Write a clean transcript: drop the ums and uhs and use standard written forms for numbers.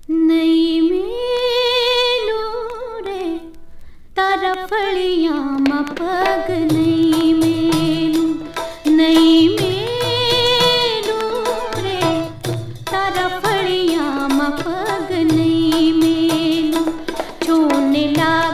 नई मेलू रे तारा फलियां मा पग नई मेलू रे तारा फलियां मा पग नई मेलू छोने ला